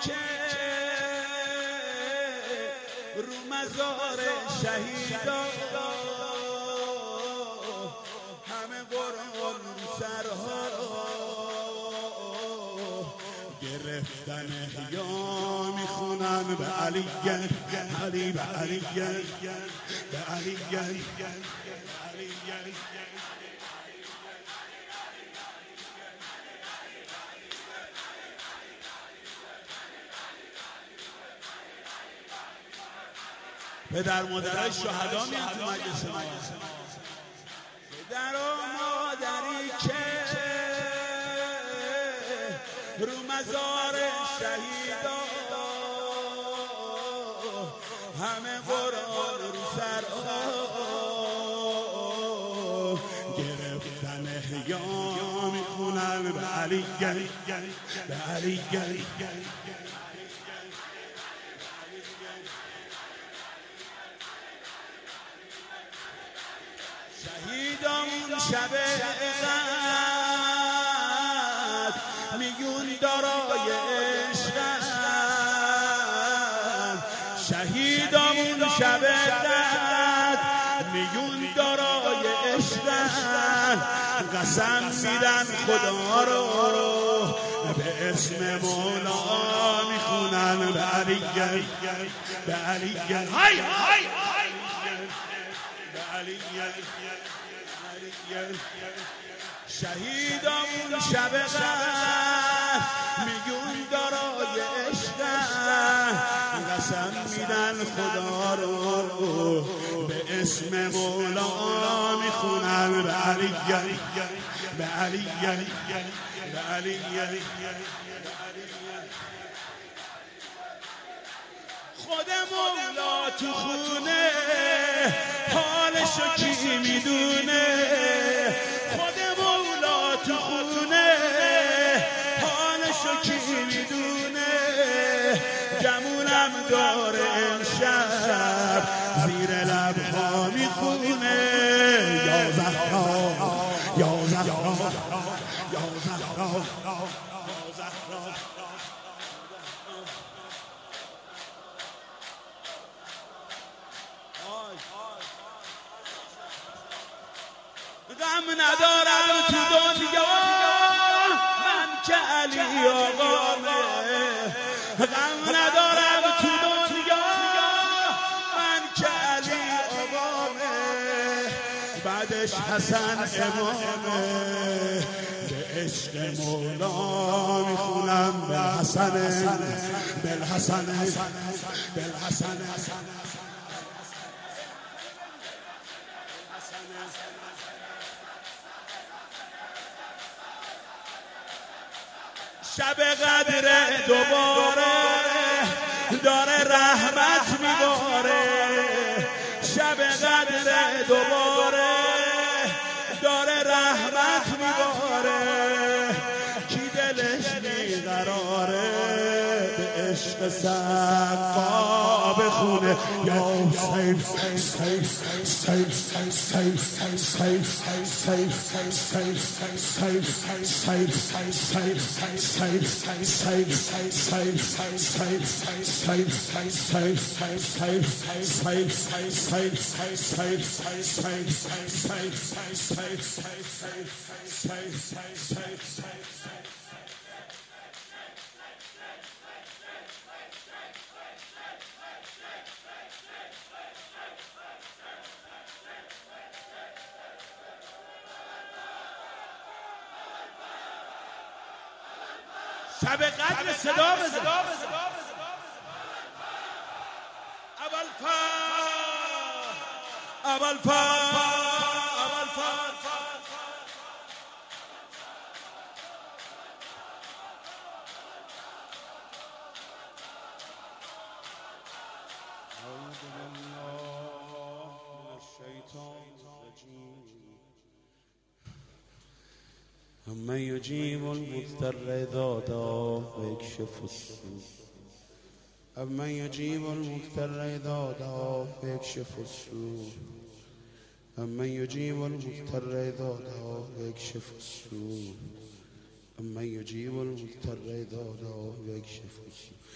که رو مزار شهیدا همه قرآن سرها گرفتن احیا میخونن به علی علی به علی به علی پدر مادرای شهدا میان تو مجلس ما. پدر و مادری که رو مزار شهیدا همه قرآن رو سرها گرفتن احیا میخونن به علی به علی شهیدامون شب غد میگون دارای عشقن شهیدامون شب غد میگون دارای عشقن قسم میدن خدا رو به اسم مولا میخونن به علی به علی های های شهیدامون شب غد میگون دارای عشقن قسم میدن خدا رو به اسم مولا میخونن به علی به علی به علی خود مولا تو خونه حالشو کی میدونه خود مولا تو خونه حالشو کی میدونه گمونم داره امشب زیر لبها میخونه یا زهرا یا زهرا یا زهرا یا زهرا غم ندارم تو دنیا من که علی آقامه غم ندارم تو دنیا من که علی آقامه بعدش حسن امامه به عشق مولا میخونم بالحسن بالحسن بالحسن شب قدر دوباره داره رحمت میباره شب قدر دوباره داره رحمت میباره کی دلش بیقراره به عشق سقا بخونه یا حسین سیف سیف سیف سیف سیف شب قدر صدا بزن اول أمن يجيب المضطر إذا دعاه ويكشف السوء أمن يجيب المضطر إذا دعاه ويكشف السوء أمن يجيب المضطر إذا دعاه ويكشف السوء أمن يجيب المضطر إذا دعاه ويكشف السوء